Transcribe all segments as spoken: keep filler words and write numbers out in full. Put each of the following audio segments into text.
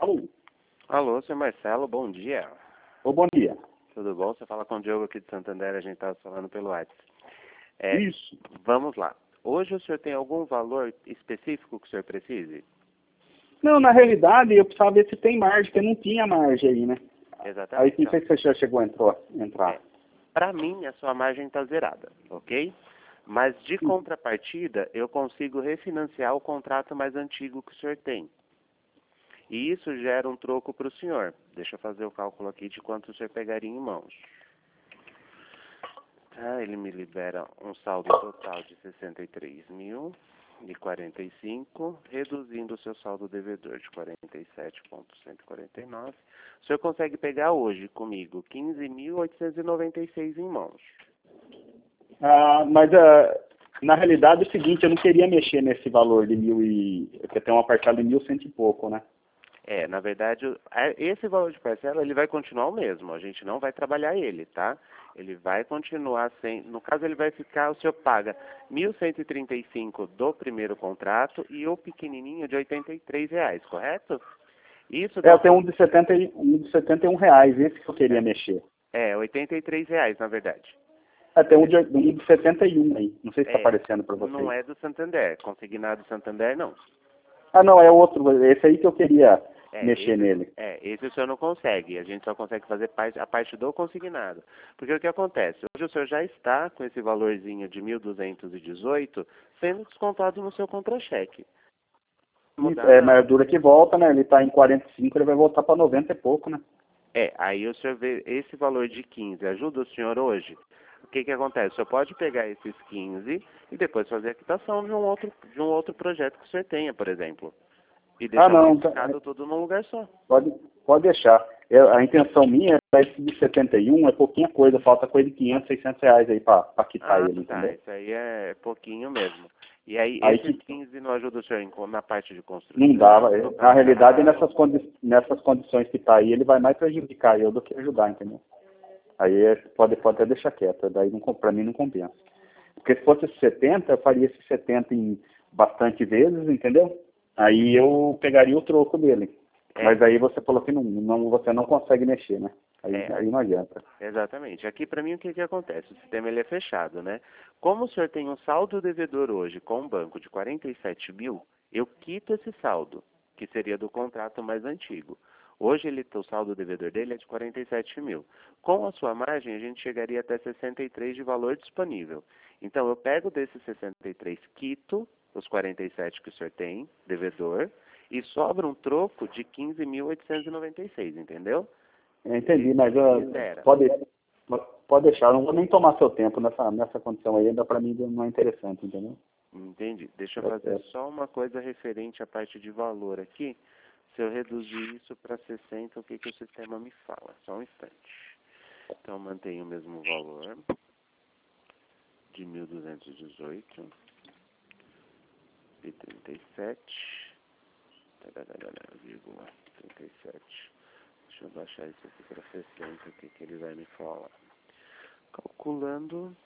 Alô? Alô, senhor Marcelo, bom dia. Ô, bom dia. Tudo bom? Você fala com o Diogo aqui de Santander, a gente estava falando pelo WhatsApp. É, Isso. Vamos lá. Hoje o senhor tem algum valor específico que o senhor precise? Não, na realidade, eu precisava ver se tem margem, porque não tinha margem aí, né? Exatamente. Aí não sei se você já chegou a entrar. entrar. É, Para mim, a sua margem está zerada, ok? Mas de contrapartida, eu consigo refinanciar o contrato mais antigo que o senhor tem. E isso gera um troco para o senhor. Deixa eu fazer o cálculo aqui de quanto o senhor pegaria em mãos. Ah, ele me libera um saldo total de sessenta e três mil e quarenta e cinco, reduzindo o seu saldo devedor de quarenta e sete mil cento e quarenta e nove. O senhor consegue pegar hoje comigo quinze mil oitocentos e noventa e seis em mãos. Ah, mas ah, na realidade é o seguinte, eu não queria mexer nesse valor de mil e... porque tem uma parcela de mil cento e pouco, né? É, na verdade, o- a- esse valor de parcela ele vai continuar o mesmo. A gente não vai trabalhar ele, tá? Ele vai continuar sem. No caso, ele vai ficar. O senhor paga mil cento e trinta e cinco do primeiro contrato e o pequenininho de oitenta e três reais, correto? Isso É, dá eu um, tenho um de, setenta e- um de setenta e um reais, esse que eu queria é, mexer. é, oitenta e três reais, na verdade. É, tem um de, um de setenta e um aí, não sei se está É, aparecendo para não vocês. é do Santander. Consignado Santander, não. Ah, não, é outro, esse aí que eu queria É, mexer esse, nele. é, esse o senhor não consegue. A gente só consegue fazer parte, a parte do consignado. Porque o que acontece? Hoje o senhor já está com esse valorzinho de mil duzentos e dezoito sendo descontado no seu contra-cheque. Não Isso, mudar é, mas nada. dura que volta, né? Ele está em quarenta e cinco, ele vai voltar para noventa e pouco, né? É, aí o senhor vê esse valor de quinze. Ajuda o senhor hoje? O que que acontece? O senhor pode pegar esses quinze e depois fazer a quitação de um outro, de um outro projeto que o senhor tenha, por exemplo. E Ah, deixar não, tá- unificado tudo num lugar só. pode, pode deixar. Eu, a intenção minha é esse de setenta e um, é pouquinha coisa, falta coisa de quinhentos, seiscentos reais aí para quitar Ah, ele, tá. entendeu? Isso aí é pouquinho mesmo. E aí, Aí esses que quinze não ajudam o senhor em co- na parte de não dava. construção, trocar Na um realidade, carro? nessas, condi nessas condições que está aí, ele vai mais prejudicar eu do que ajudar, entendeu? Aí é- pode, pode até deixar quieto, daí para mim não compensa. Porque se fosse setenta, eu faria esse setenta em bastante vezes, entendeu? Aí eu pegaria o troco dele. É, Mas aí você falou que não, não, você não consegue mexer, né? Aí, é, aí não adianta. exatamente. Aqui para mim o que que acontece? O sistema ele é fechado, né? Como o senhor tem um saldo devedor hoje com um banco de quarenta e sete mil, eu quito esse saldo, que seria do contrato mais antigo. Hoje ele, o saldo devedor dele é de quarenta e sete mil. Com a sua margem, a gente chegaria até sessenta e três de valor disponível. Então, eu pego desses sessenta e três, quito os quarenta e sete que o senhor tem, devedor, e sobra um troco de quinze mil oitocentos e noventa e seis, entendeu? Eu entendi, E, mas e uh, zera. pode, pode deixar. Eu não vou nem tomar seu tempo nessa, nessa condição aí, ainda para mim não é interessante, entendeu? Entendi. Deixa eu É, fazer é. só uma coisa referente à parte de valor aqui. Se eu reduzir isso para sessenta, o que, que o sistema me fala? Só um instante. Então, mantenho o mesmo valor de mil duzentos e dezoito e trinta e sete, vírgula trinta e sete. Deixa eu baixar isso aqui para sessenta, o que, que ele vai me falar. Calculando.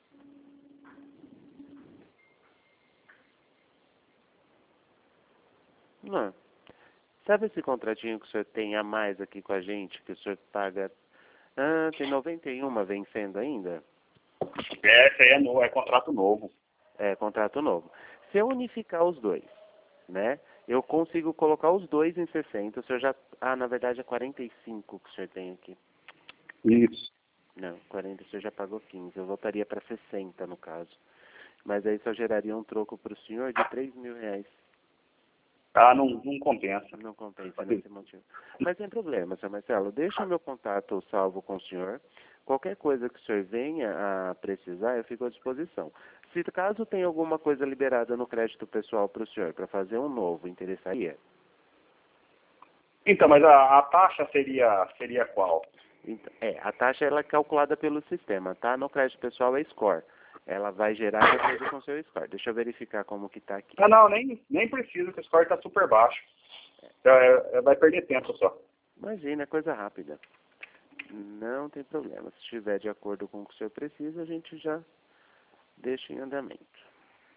Não. Sabe esse contratinho que o senhor tem a mais aqui com a gente, que o senhor paga... Ah, tem noventa e um vencendo ainda? É, esse aí é, novo, é contrato novo. É, contrato novo. Se eu unificar os dois, né? Eu consigo colocar os dois em sessenta. O senhor já... Ah, na verdade é quarenta e cinco que o senhor tem aqui. Isso. Não, quarenta o senhor já pagou quinze. Eu voltaria para sessenta no caso. Mas aí só geraria um troco para o senhor de três mil reais. Ah, não, não compensa. Não compensa nesse motivo. Mas sem problema, senhor Marcelo. Deixa o meu contato salvo com o senhor. Qualquer coisa que o senhor venha a precisar, eu fico à disposição. Se caso tenha alguma coisa liberada no crédito pessoal para o senhor, para fazer um novo, interessaria? Então, mas a, a taxa seria, seria qual? Então, é, a taxa ela é calculada pelo sistema, tá? No crédito pessoal é score. Ela vai gerar de acordo com o seu score. Deixa eu verificar como que está aqui. Ah, não, nem, nem precisa, que o score está super baixo. É, é, vai perder tempo só. Imagina, é coisa rápida. Não tem problema. Se estiver de acordo com o que o senhor precisa, a gente já deixa em andamento.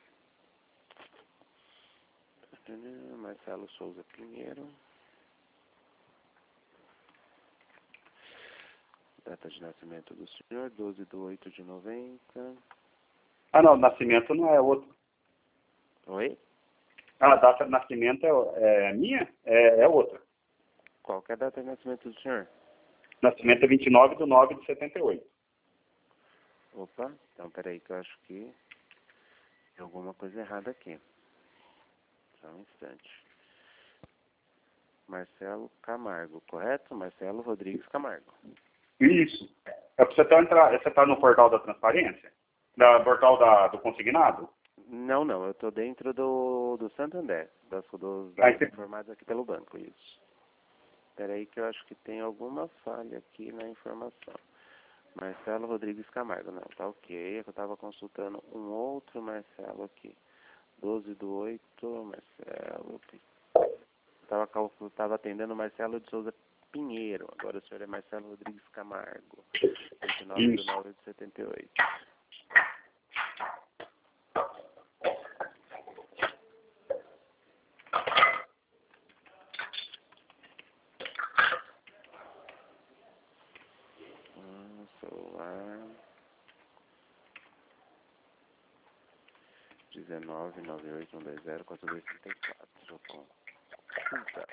Marcelo Souza Pinheiro. Data de nascimento do senhor, doze de oito de noventa. Ah, não, nascimento não é outro. Oi? Ah, a data de nascimento é, é minha? É, é outra. Qual que é a data de nascimento do senhor? Nascimento é vinte e nove de nove de setenta e oito. Opa, então peraí que eu acho que tem alguma coisa errada aqui. Só um instante. Marcelo Camargo, correto? Marcelo Rodrigues Camargo. Isso. É pra você estar entrar, você tá no portal da transparência? Da portal da, do consignado? Não, não, eu estou dentro do, do Santander, das, dos Ah, dados esse- informados aqui pelo banco, isso. Peraí que eu acho que tem alguma falha aqui na informação. Marcelo Rodrigues Camargo, não, tá ok. É que eu estava consultando um outro Marcelo aqui. doze do oito, Marcelo. Estava tava atendendo Marcelo de Souza Pinheiro. Agora o senhor é Marcelo Rodrigues Camargo. vinte e nove de nove de setenta e oito. Hum, celular. dezenove, noventa e oito, cento e vinte, quatrocentos e trinta e quatro. Consulta.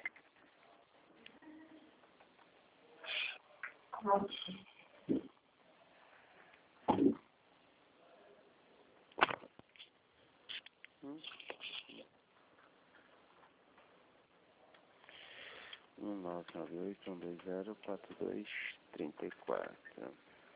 Hum. um nove nove oito, cento e vinte, quatrocentos e trinta e quatro.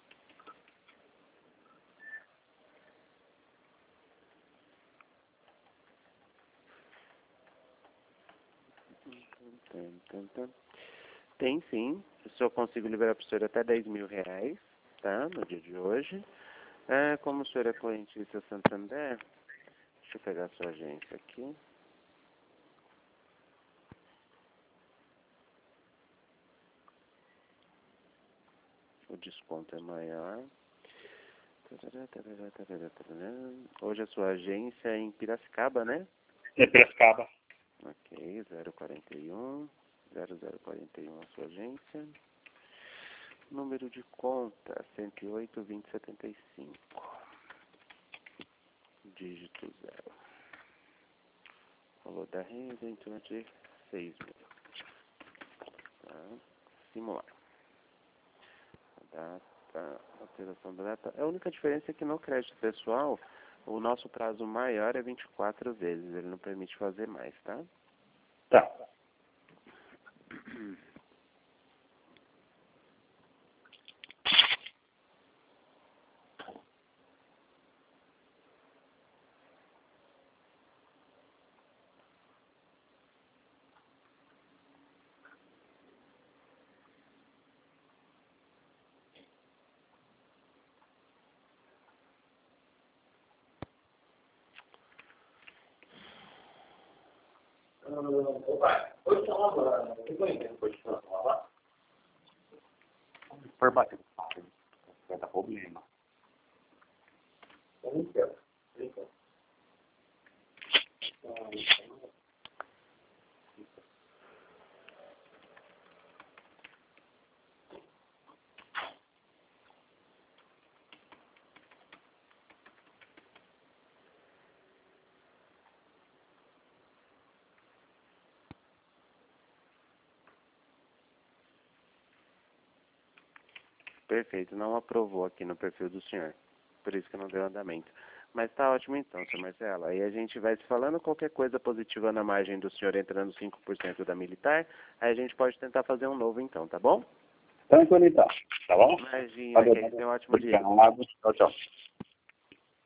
Tum, tum, tum. Tem sim. Se eu consigo liberar para o senhor até dez mil reais, tá? No dia de hoje. É, como o senhor é clientista Santander, deixa eu pegar a sua agência aqui. O desconto é maior. Hoje a sua agência é em Piracicaba, né? É Piracicaba. Ok, zero quarenta e um, zero zero quarenta e um a sua agência. Número de conta, cento e oito, vinte, setenta e cinco. Dígito zero. Valor da renda em torno de seis mil. Tá? Simular. A data, alteração da data. A única diferença é que no crédito pessoal, o nosso prazo maior é vinte e quatro vezes. Ele não permite fazer mais, tá? Tá. Por bater. Vai dar problema. Perfeito, não aprovou aqui no perfil do senhor. Por isso que não deu andamento. Mas tá ótimo então, senhor Marcelo. Aí a gente vai se falando, qualquer coisa positiva na margem do senhor entrando cinco por cento da militar, aí a gente pode tentar fazer um novo então, tá bom? Tranquilo então. Tá bom? Imagina, Valeu, que aí valeu. tem um ótimo dia. Obrigado. Tchau, tchau.